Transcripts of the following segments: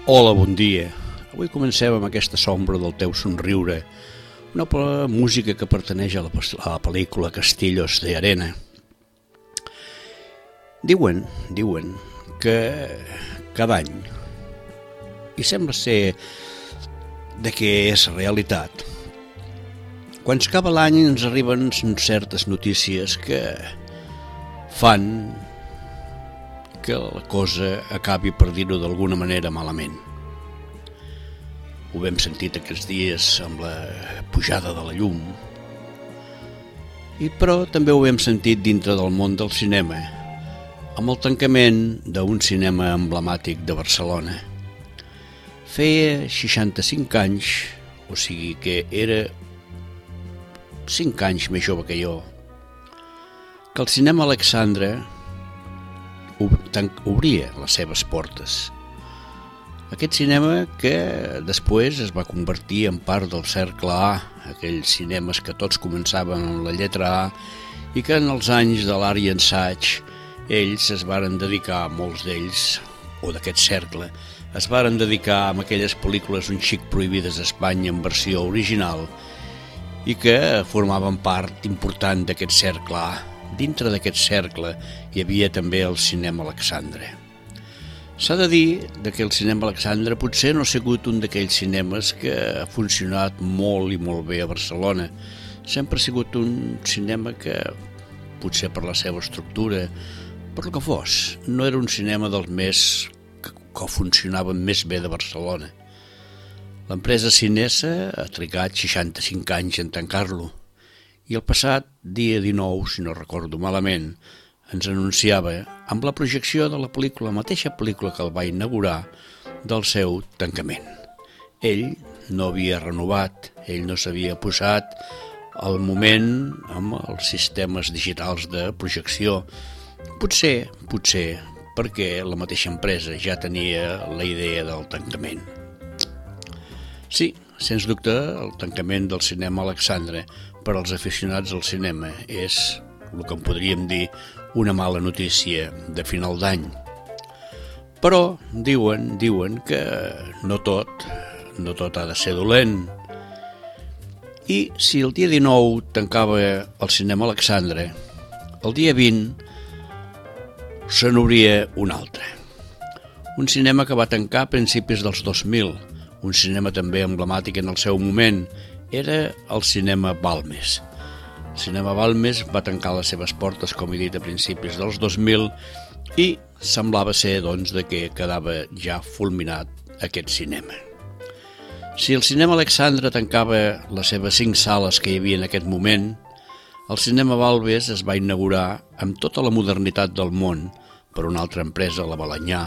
Hola, bon dia. Avui comencem amb aquesta sombra del teu somriure, una música que pertaneix a la pel·lícula Castillos de Arena. Diuen que cada any, i sembla ser de que és realitat, quan s'acaba l'any ens arriben certes notícies que fan que la cosa acabi, per dir-ho d'alguna manera, malament. Ho hem sentit aquests dies amb la pujada de la llum, però també ho hem sentit dintre del món del cinema, amb el tancament d'un cinema emblemàtic de Barcelona. Feia 65 anys, o sigui que era 5 anys més jove que jo, que el cinema Alexandre obria les seves portes. Aquest cinema que després es va convertir en part del Cercle A, aquells cinemes que tots començaven amb la lletra A i que en els anys de l'art i ensaig ells es varen dedicar, molts d'ells, o d'aquest cercle, es varen dedicar a aquelles pel·lícules un xic prohibides a Espanya en versió original i que formaven part important d'aquest Cercle A. Dintre d'aquest cercle hi havia també el cinema Alexandre. S'ha de dir que el cinema Alexandre potser no ha sigut un d'aquells cinemes que ha funcionat molt i molt bé a Barcelona. Sempre ha sigut un cinema que, potser per la seva estructura, per el que fos, no era un cinema dels més que funcionaven més bé de Barcelona. L'empresa Cinesa ha trigat 65 anys en tancar-lo. I el passat dia 19, si no recordo malament, ens anunciava, amb la projecció de la pel·lícula, la mateixa pel·lícula que el va inaugurar, del seu tancament. Ell no havia renovat, ell no s'havia posat al moment amb els sistemes digitals de projecció. Potser, perquè la mateixa empresa ja tenia la idea del tancament. Sí, sens dubte, el tancament del cinema Alexandre per als aficionats al cinema és el que en podríem dir una mala notícia de final d'any. Però diuen que no tot ha de ser dolent. I si el dia 19 tancava el cinema Alexandre, el dia 20 se n'obria un altre. Un cinema que va tancar a principis dels 2000, un cinema també emblemàtic en el seu moment, era el cinema Balmes. El cinema Balmes va tancar les seves portes, com he dit, a principis dels 2000 i semblava ser, doncs, que quedava ja fulminat aquest cinema. Si el cinema Alexandre tancava les seves 5 sales que hi havia en aquest moment, el cinema Balmes es va inaugurar amb tota la modernitat del món per una altra empresa, la Balanyà,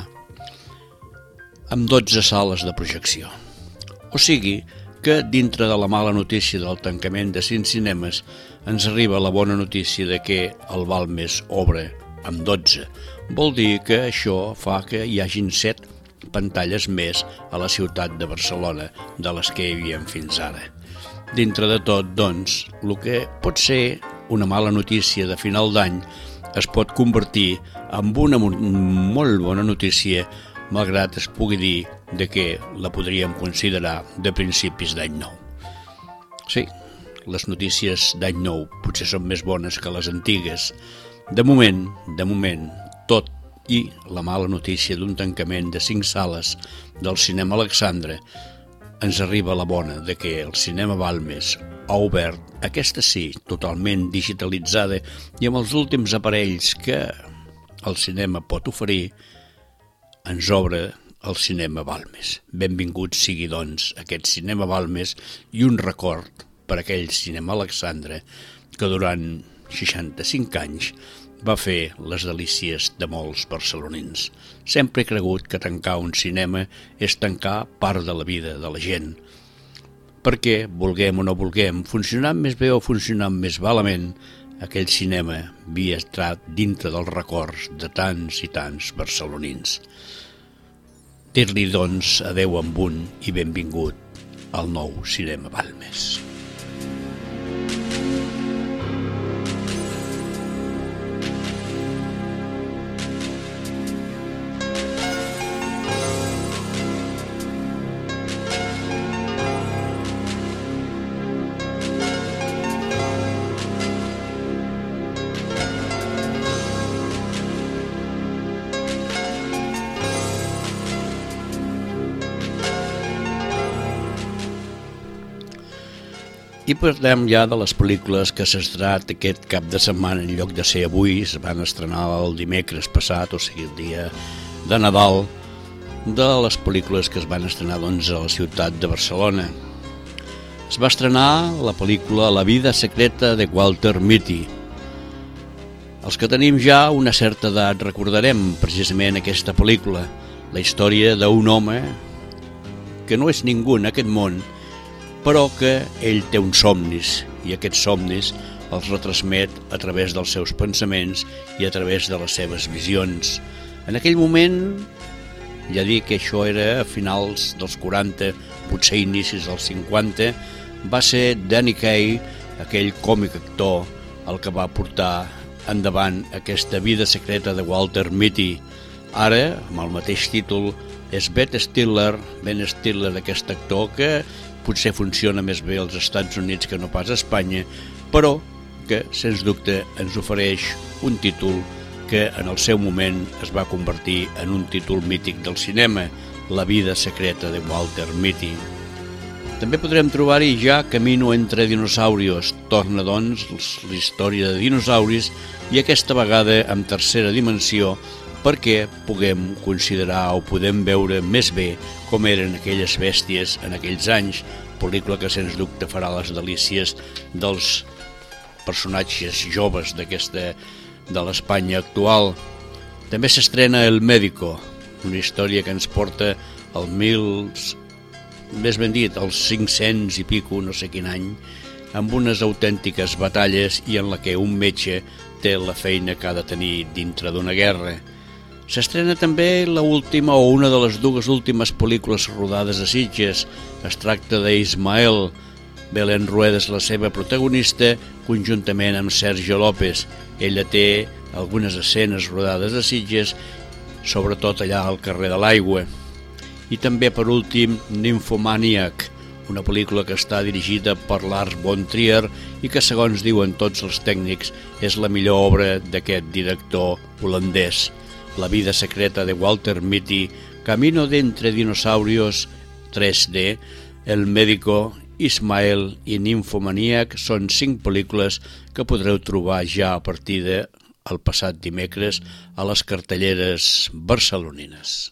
amb 12 sales de projecció. O sigui que dintre de la mala notícia del tancament de 5 cinemes ens arriba la bona notícia de que el Balmes obre amb 12. Vol dir que això fa que hi hagin 7 pantalles més a la ciutat de Barcelona de les que hi havia fins ara. Dintre de tot, doncs, el que pot ser una mala notícia de final d'any es pot convertir en una molt bona notícia, malgrat es pugui dir que la podríem considerar de principis d'any nou. Sí, les notícies d'any nou potser són més bones que les antigues. De moment, tot i la mala notícia d'un tancament de 5 sales del cinema Alexandre, ens arriba la bona de que el cinema Balmes ha obert, aquesta sí, totalment digitalitzada i amb els últims aparells que el cinema pot oferir, ens obre el cinema Balmes. Benvingut sigui, doncs, aquest cinema Balmes i un record per aquell cinema Alexandre que durant 65 anys va fer les delícies de molts barcelonins. Sempre he cregut que tancar un cinema és tancar part de la vida de la gent. Perquè, vulguem o no vulguem, funcionant més bé o funcionant més malament, aquell cinema havia entrat dintre dels records de tants i tants barcelonins. Dir-li, doncs, adeu amb un i benvingut al nou cinema Balmes. I parlem ja de les pel·lícules que s'ha estrenat aquest cap de setmana. En lloc de ser avui, es van estrenar el dimecres passat, o sigui el dia de Nadal, de les pel·lícules que es van estrenar doncs, a la ciutat de Barcelona. Es va estrenar la pel·lícula La vida secreta de Walter Mitty. Els que tenim ja una certa edat recordarem precisament aquesta pel·lícula, la història d'un home que no és ningú en aquest món, però que ell té uns somnis i aquests somnis els retransmet a través dels seus pensaments i a través de les seves visions. En aquell moment, ja dic que això era a finals dels 40, potser inicis dels 50, va ser Danny Kaye, aquell còmic actor, el que va portar endavant aquesta vida secreta de Walter Mitty. Ara, amb el mateix títol, és Ben Stiller d'aquest actor que potser funciona més bé als Estats Units que no pas a Espanya, però que, sens dubte, ens ofereix un títol que en el seu moment es va convertir en un títol mític del cinema, La vida secreta de Walter Mitty. També podrem trobar-hi ja Camino entre dinosaurios. Torna, doncs, la història de dinosauris i aquesta vegada en tercera dimensió perquè puguem considerar o podem veure més bé com eren aquelles bèsties en aquells anys, pel·lícula que sens dubte farà les delícies dels personatges joves de l'Espanya actual. També s'estrena El Médico, una història que ens porta als 500 i pico, no sé quin any, amb unes autèntiques batalles i en la que un metge té la feina que ha de tenir dintre d'una guerra. S'estrena també una de les dues últimes pel·lícules rodades a Sitges. Es tracta d'Ismael. Belén Rueda és la seva protagonista, conjuntament amb Sergio López. Ella té algunes escenes rodades a Sitges, sobretot allà al carrer de l'Aigua. I també, per últim, Nymphomaniac, una pel·lícula que està dirigida per Lars von Trier i que, segons diuen tots els tècnics, és la millor obra d'aquest director holandès. La vida secreta de Walter Mitty, Camino entre dinosaurios 3D, El Médico, Ismael i Nymphomaniac són 5 pel·lícules que podreu trobar ja a partir del passat dimecres a les cartelleres barcelonines.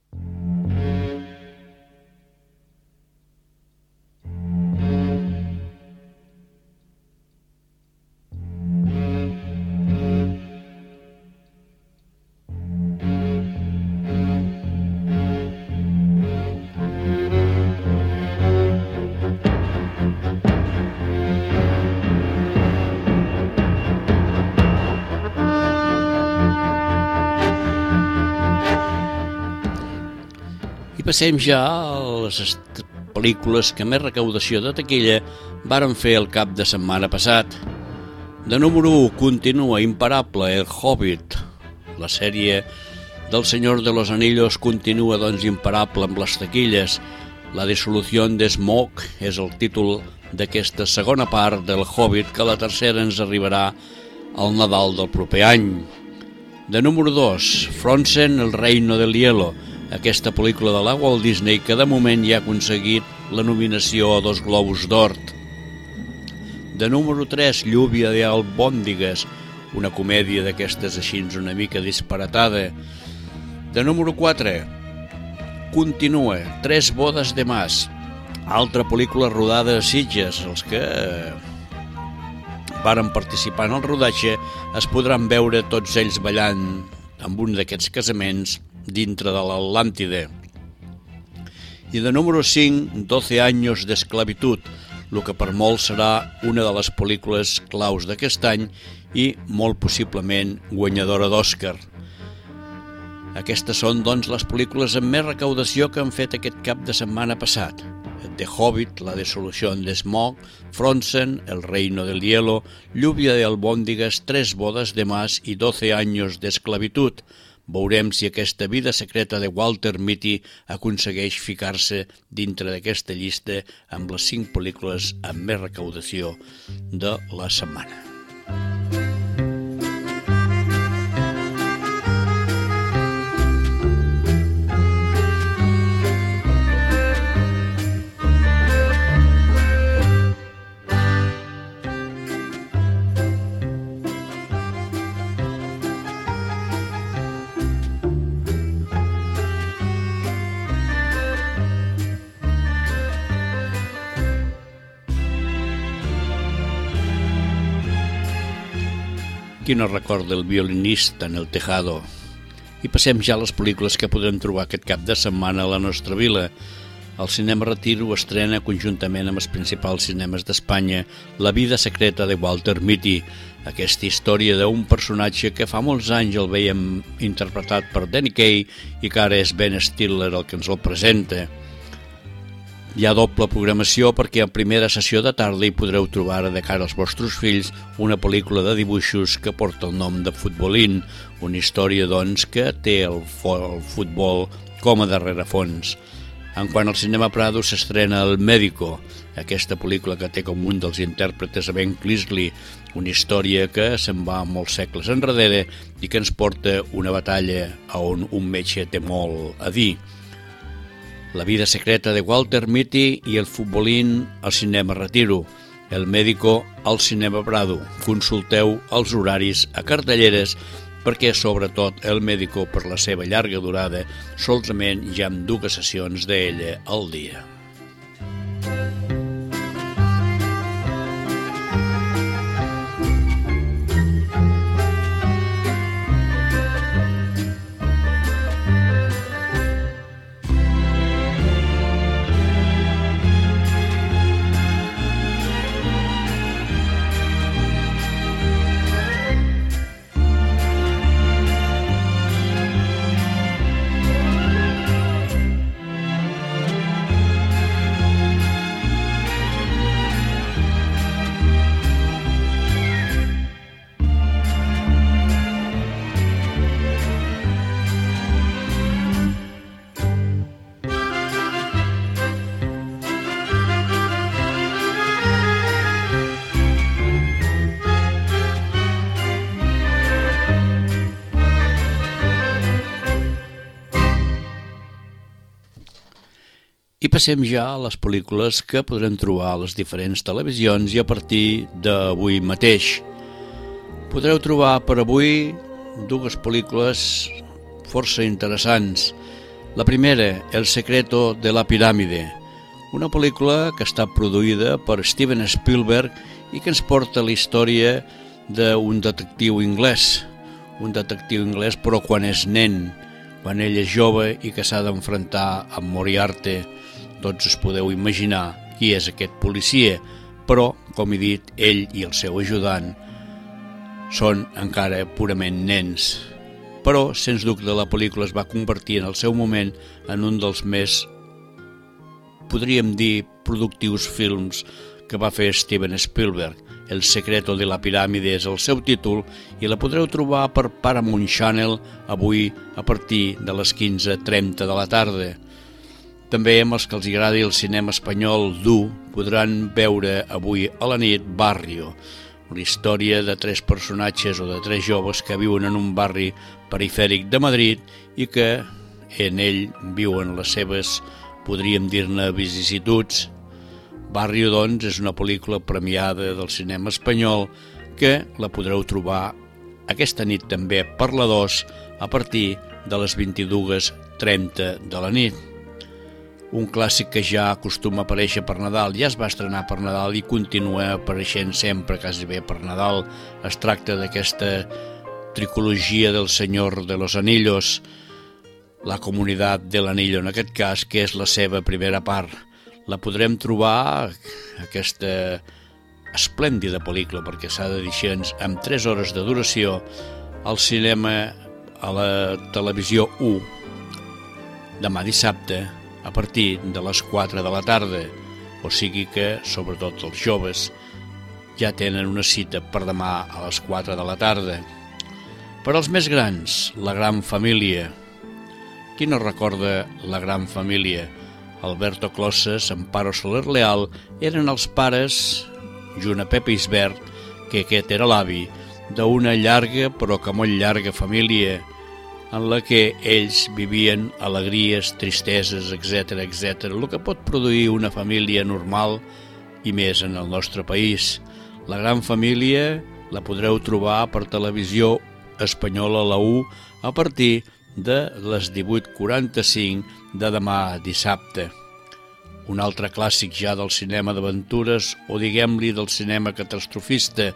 I passem ja a les pel·lícules que més recaudació de taquilla varen fer el cap de setmana passat. De número 1 continua imparable El Hobbit. La sèrie del Senyor de los Anillos continua doncs imparable amb les taquilles. La dissolució de Smaug és el títol d'aquesta segona part del Hobbit, que la tercera ens arribarà al Nadal del proper any. De número 2, Frozen, El reino del hielo. Aquesta pel·lícula de la Walt Disney que de moment ja ha aconseguit la nominació a 2 Globus d'Or. De número 3, Lluvia de albòndigues, una comèdia d'aquestes així una mica disparatada. De número 4, continua, 3 bodes de mas, altra pel·lícula rodada a Sitges. Els que varen participar en el rodatge es podran veure tots ells ballant amb un d'aquests casaments dintre de l'Atlàntida. I de número 5, 12 años d'esclavitud, el que per molt serà una de les pel·lícules claus d'aquest any i molt possiblement guanyadora d'Oscar. Aquestes són, doncs, les pel·lícules amb més recaudació que han fet aquest cap de setmana passat. The Hobbit, La dissolució de Smaug, Frozen, El reino del hielo, Lluvia de albòndigues, 3 bodes de mas i 12 años d'esclavitud. Veurem si aquesta vida secreta de Walter Mitty aconsegueix ficar-se dintre d'aquesta llista amb les 5 pel·lícules amb més recaudació de la setmana. Qui no recorda el violinista en el tejado? I passem ja a les pel·lícules que podrem trobar aquest cap de setmana a la nostra vila. El Cinema Retiro estrena conjuntament amb els principals cinemes d'Espanya La vida secreta de Walter Mitty, aquesta història d'un personatge que fa molts anys el veiem interpretat per Danny Kaye i que ara és Ben Stiller el que ens el presenta. Hi ha doble programació perquè en primera sessió de tarda hi podreu trobar de cara als vostres fills una pel·lícula de dibuixos que porta el nom de Futbolín, una història doncs que té el futbol com a darrerefons. En quant al cinema Prado s'estrena El Médico, aquesta pel·lícula que té com un dels intèrpretes a Ben Kingsley, una història que se'n va molts segles enrere i que ens porta una batalla on un metge té molt a dir. La vida secreta de Walter Mitty i el Futbolín al Cinema Retiro, El Médico al Cinema Prado. Consulteu els horaris a cartelleres perquè, sobretot, El Médico, per la seva llarga durada, solament hi ha 2 sessions d'ella al dia. I passem ja a les pel·lícules que podrem trobar a les diferents televisions i a partir d'avui mateix. Podreu trobar per avui 2 pel·lícules força interessants. La primera, El secreto de la piràmide, una pel·lícula que està produïda per Steven Spielberg i que ens porta la història d'un detectiu anglès. Un detectiu anglès però quan és nen, quan ell és jove i que s'ha d'enfrontar amb Moriarty. Tots us podeu imaginar qui és aquest policia, però, com he dit, ell i el seu ajudant són encara purament nens. Però, sens dubte, la pel·lícula es va convertir en el seu moment en un dels més, podríem dir, productius films que va fer Steven Spielberg. El secreto de la piràmide és el seu títol i la podreu trobar per Paramount Channel avui a partir de les 15:30 de la tarda. També amb els que els agradi el cinema espanyol dur podran veure avui a la nit Barrio, una història de 3 personatges o de 3 joves que viuen en un barri perifèric de Madrid i que en ell viuen les seves, podríem dir-ne, vicissituds. Barrio, doncs, és una pel·lícula premiada del cinema espanyol que la podreu trobar aquesta nit també per la 2 a partir de les 22:30 de la nit. Un clàssic que ja acostuma a aparèixer per Nadal, ja es va estrenar per Nadal i continua apareixent sempre quasi bé per Nadal. Es tracta d'aquesta tricologia del Senyor de los Anillos, la Comunitat de l'Anillo, en aquest cas, que és la seva primera part. La podrem trobar, aquesta esplèndida pel·lícula, perquè s'ha de dir així, amb 3 hores de duració, al cinema, a la televisió 1, demà dissabte, a partir de les 4 de la tarda, o sigui que, sobretot els joves, ja tenen una cita per demà a les 4 de la tarda. Per als més grans, La gran família. Qui no recorda La gran família? Alberto Closas, Amparo Soler Leal, eren els pares, junt a Pepe Isbert, que aquest era l'avi, d'una llarga però que molt llarga família, en la que ells vivien alegries, tristeses, etc., el que pot produir una família normal i més en el nostre país. La gran família la podreu trobar per televisió espanyola a la 1 a partir de les 18:45 de demà dissabte. Un altre clàssic ja del cinema d'aventures, o diguem-li del cinema catastrofista,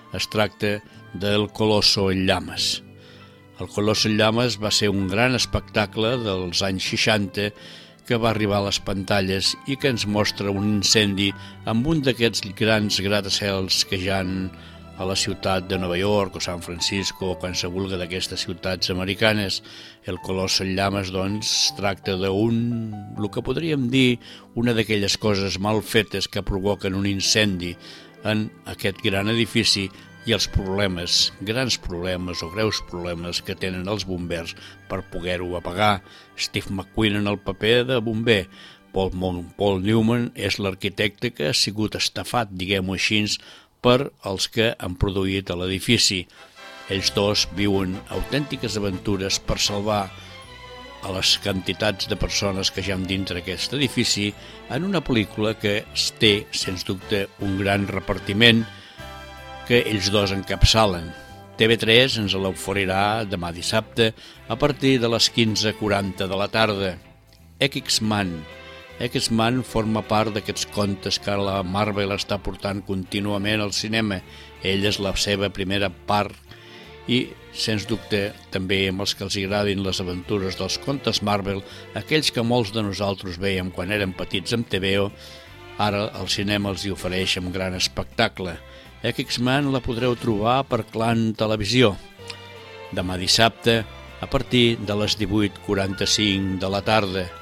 Es tracta del Colosso en llames. El Colosso en llames va ser un gran espectacle dels anys 60 que va arribar a les pantalles i que ens mostra un incendi amb un d'aquests grans gratacels que hi ha a la ciutat de Nova York o San Francisco o qualsevol d'aquestes ciutats americanes. El Colosso en llames, doncs, tracta el que podríem dir una d'aquelles coses mal fetes que provoquen un incendi en aquest gran edifici i els problemes, grans problemes o greus problemes que tenen els bombers per poder-ho apagar. Steve McQueen en el paper de bomber, Paul Newman és l'arquitecte que ha sigut estafat, diguem-ho així, per els que han produït l'edifici. Ells dos viuen autèntiques aventures per salvar a les quantitats de persones que hi ha dintre aquest edifici en una pel·lícula que té, sens dubte, un gran repartiment que ells dos encapçalen. TV3 ens l'oferirà demà dissabte a partir de les 15:40 de la tarda. X-Men. X-Men forma part d'aquests contes que la Marvel està portant contínuament al cinema. Ell és la seva primera part i, sens dubte, també amb els que els agradin les aventures dels contes Marvel, aquells que molts de nosaltres veiem quan érem petits amb TVO, ara el cinema els hi ofereix un gran espectacle. X-Men la podreu trobar per Clan Televisió, demà dissabte a partir de les 18:45 de la tarda.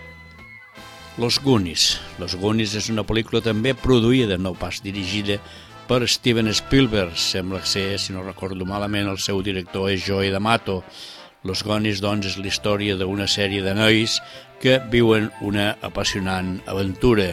Los Goonies. Los Goonies és una pel·lícula també produïda, no pas dirigida, per Steven Spielberg. Sembla ser, si no recordo malament, el seu director és Joe D'Amato. Los Goonies, doncs, és la història d'una sèrie de nois que viuen una apassionant aventura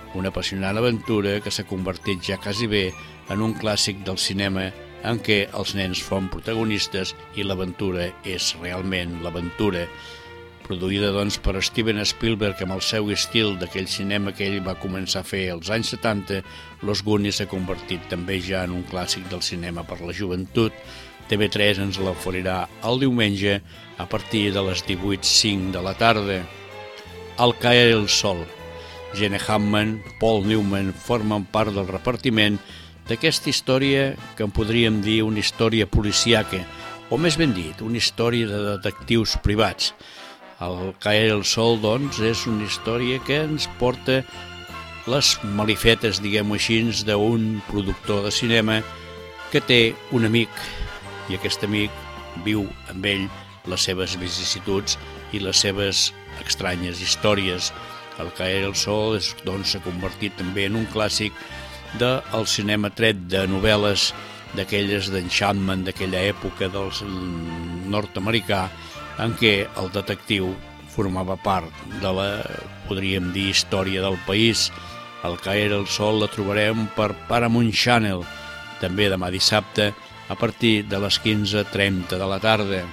que s'ha convertit ja quasi bé en un clàssic del cinema en què els nens són protagonistes i l'aventura és realment l'aventura. Produïda, doncs, per Steven Spielberg amb el seu estil d'aquell cinema que ell va començar a fer als anys 70, Los Goonies s'ha convertit també ja en un clàssic del cinema per la joventut. TV3 ens l'oferirà el diumenge a partir de les 18:05 de la tarda. Al caer el sol. Gene Hackman, Paul Newman formen part del repartiment d'aquesta història que en podríem dir una història policíaca, o més ben dit, una història de detectius privats. Al caer el sol, doncs, és una història que ens porta les malifetes, diguem-ho així, d'un productor de cinema que té un amic i aquest amic viu amb ell les seves vicissituds i les seves estranyes històries. El caer el sol s'ha convertit també en un clàssic del cinema tret de novel·les d'aquelles d'Enchantment d'aquella època del nord-americà en què el detectiu formava part de la, podríem dir, història del país. Al caer el sol la trobarem per Paramount Channel, també demà dissabte a partir de les 15:30 de la tarda.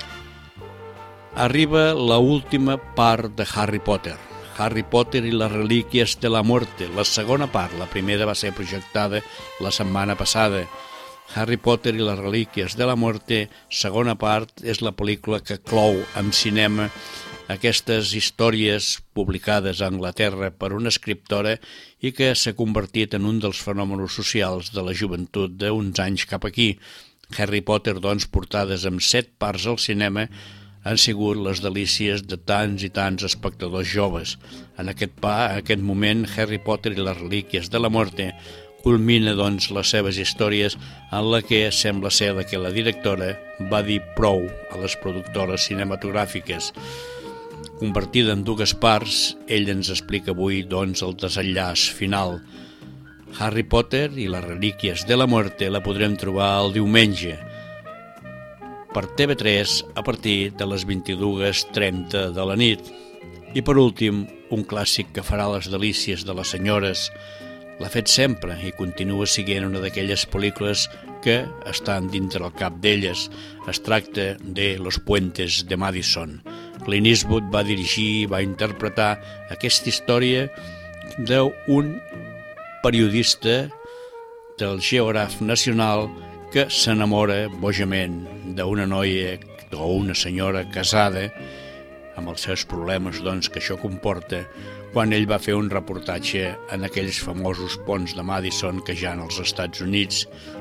Arriba la última part de Harry Potter. Harry Potter i les relíquies de la muerte, la segona part. La primera va ser projectada la setmana passada. Harry Potter i les relíquies de la muerte, segona part, és la pel·lícula que clou en cinema aquestes històries publicades a Anglaterra per una escriptora i que s'ha convertit en un dels fenòmenos socials de la joventut d'uns anys cap aquí. Harry Potter, doncs, portades amb 7 parts al cinema, han sigut les delícies de tants i tants espectadors joves. En aquest moment, Harry Potter i les relíquies de la muerte culmina, doncs, les seves històries en la que sembla ser que la directora va dir prou a les productores cinematogràfiques. Convertida en 2 parts, ell ens explica avui, doncs, el desenllaç final. Harry Potter i les relíquies de la muerte la podrem trobar el diumenge per TV3 a partir de les 22:30 de la nit. I per últim, un clàssic que farà les delícies de les senyores. L'ha fet sempre i continua sent una d'aquelles pel·lícules que estan dintre el cap d'elles. Es tracta de Los Puentes de Madison. Clint Eastwood va dirigir i va interpretar aquesta història d'un periodista del Geògraf Nacional que s'enamora bojament d'una noia o una senyora casada amb els seus problemes, doncs, que això comporta quan ell va fer un reportatge en aquells famosos ponts de Madison que hi ha als Estats Units,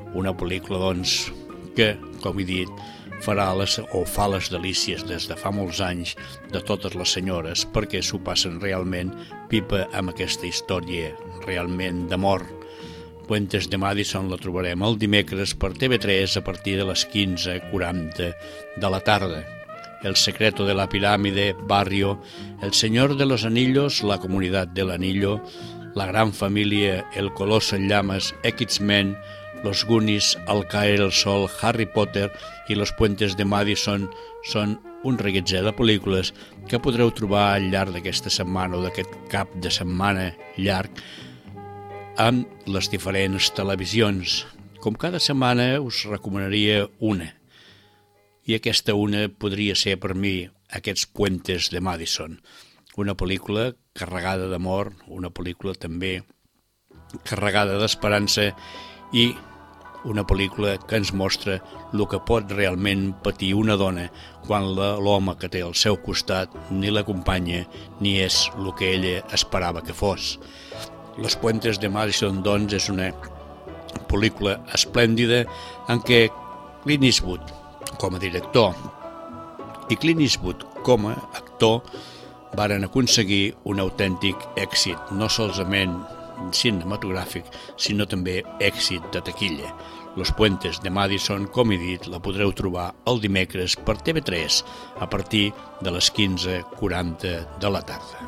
Una pel·lícula, doncs, que, com he dit, fa les delícies des de fa molts anys de totes les senyores, perquè s'ho passen realment pipa amb aquesta història realment d'amor. Puentes de Madison la trobarem el dimecres per TV3 a partir de les 15:40 de la tarda. El secreto de la pirámide, Barrio, El Señor de los Anillos, La Comunidad del Anillo, La Gran Familia, El Coloso en Llamas, X-Men, Los Goonies, Al caer el sol, Harry Potter i Los Puentes de Madison són un reguitzell de pel·lícules que podreu trobar al llarg d'aquesta setmana o d'aquest cap de setmana llarg amb les diferents televisions. Com cada setmana us recomanaria una, i aquesta una podria ser per mi aquests Puentes de Madison, una pel·lícula carregada d'amor, una pel·lícula també carregada d'esperança i una pel·lícula que ens mostra el que pot realment patir una dona quan l'home que té al seu costat ni l'acompanya ni és el que ella esperava que fos. Los Puentes de Madison, doncs, és una pel·lícula esplèndida en què Clint Eastwood, com a director, i Clint Eastwood, com a actor, varen aconseguir un autèntic èxit, no solament cinematogràfic, sinó també èxit de taquilla. Los Puentes de Madison, com he dit, la podreu trobar el dimecres per TV3 a partir de les 15:40 de la tarda.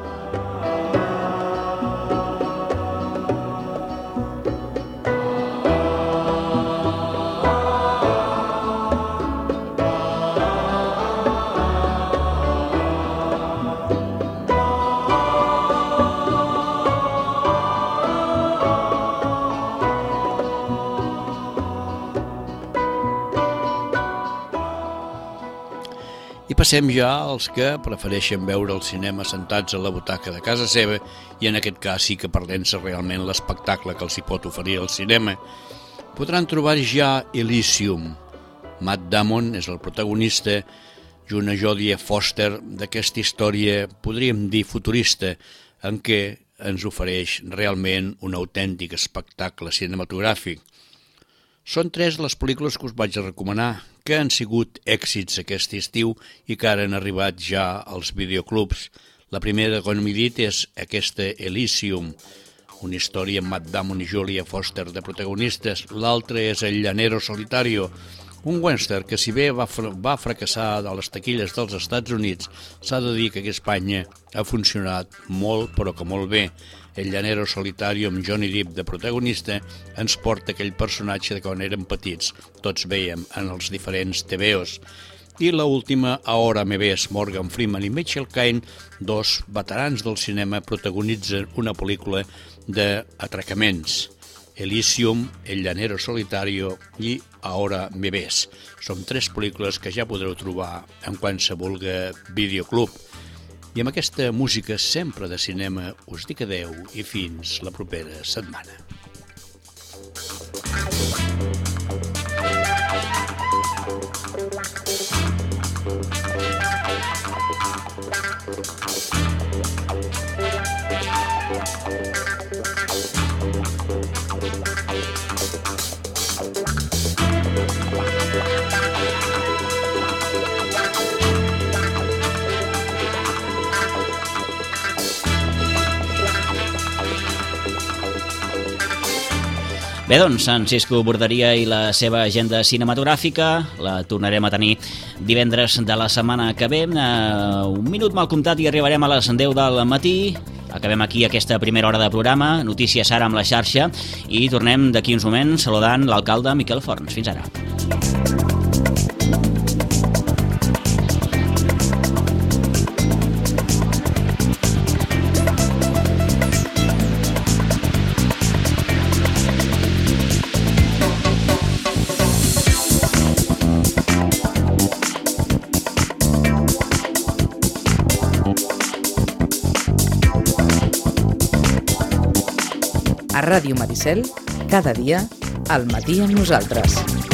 I passem ja als que prefereixen veure el cinema sentats a la butaca de casa seva i en aquest cas sí que perdent-se realment l'espectacle que els hi pot oferir el cinema. Podran trobar ja Elysium. Matt Damon és el protagonista i una Jodie Foster d'aquesta història, podríem dir futurista, en què ens ofereix realment un autèntic espectacle cinematogràfic. Són 3 les pel·lícules que us vaig a recomanar, que han sigut èxits aquest estiu i que ara han arribat ja als videoclubs. La primera, com he dit, és aquesta Elysium, una història amb Matt Damon i Julia Foster de protagonistes. L'altra és El llanero solitario, un western que si bé va fracassar a les taquilles dels Estats Units, s'ha de dir que aquí a Espanya ha funcionat molt, però que molt bé. El llanero solitario amb Johnny Depp de protagonista ens porta aquell personatge de quan érem petits, tots veiem en els diferents TVOs. I l'última, Ahora me ves, Morgan Freeman i Michael Caine, 2 veterans del cinema, protagonitzen una pel·lícula d'atracaments. Elysium, El llanero solitario i Ahora me ves. Són 3 pel·lícules que ja podreu trobar en qualsevol videoclub. I amb aquesta música sempre de cinema us dic adeu i fins la propera setmana. Bé, doncs, en Cisco Borderia i la seva agenda cinematogràfica la tornarem a tenir divendres de la setmana que ve. Un minut mal comptat i arribarem a les 10 del matí. Acabem aquí aquesta primera hora de programa. Notícies ara amb la xarxa i tornem d'aquí uns moments saludant l'alcalde Miquel Forns. Fins ara. A Ràdio Maricel, cada dia, al matí amb nosaltres.